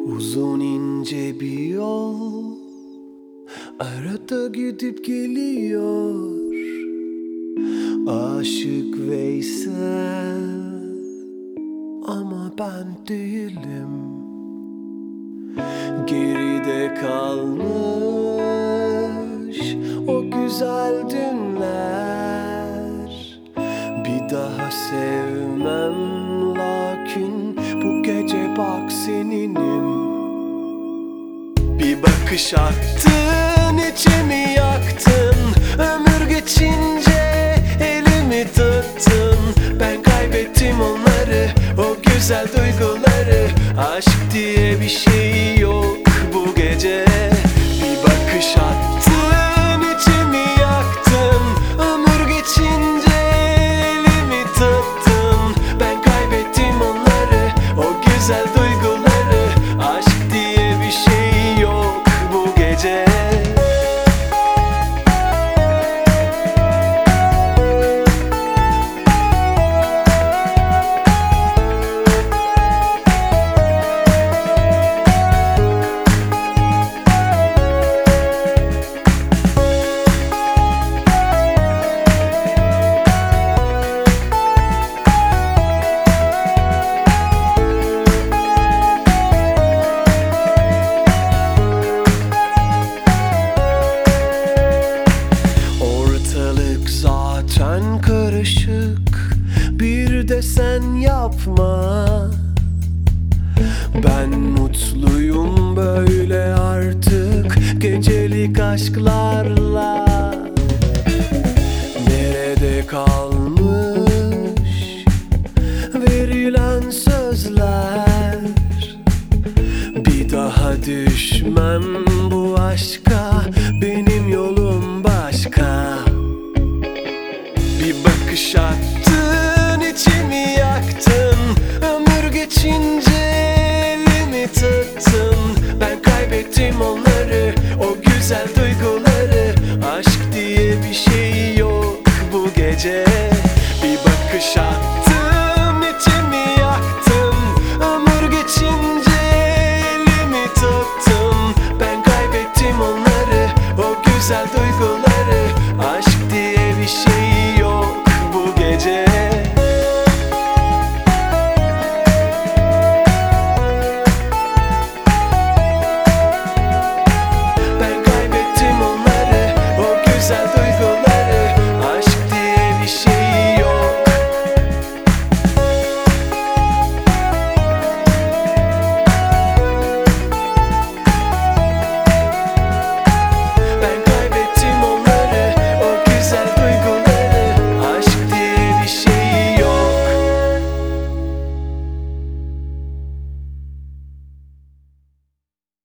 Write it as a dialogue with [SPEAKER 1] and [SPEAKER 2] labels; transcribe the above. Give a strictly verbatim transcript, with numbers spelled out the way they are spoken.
[SPEAKER 1] Uzun ince bir yol, arada gidip geliyor. Aşık Veysel ama ben değilim. Geride kalmış o güzel dünler. Bir daha sevmem, lakin bu gece bak seninim. Bir bakış attın, içimi yaktın. Ömür geçince elimi tuttun. Ben kaybettim onları, o güzel duyguları. Aşk diye bir şey yok bu gece. Bir bakış attın, içimi yaktın. Ömür geçince elimi tuttun. Ben kaybettim onları, o güzel duyguları. Aşk diye bir şey yok bu gece. Zaten karışık, bir de sen yapma. Ben mutluyum böyle artık, gecelik aşklarla. Nerede kalmış verilen sözler? Bir daha düşmem bu aşk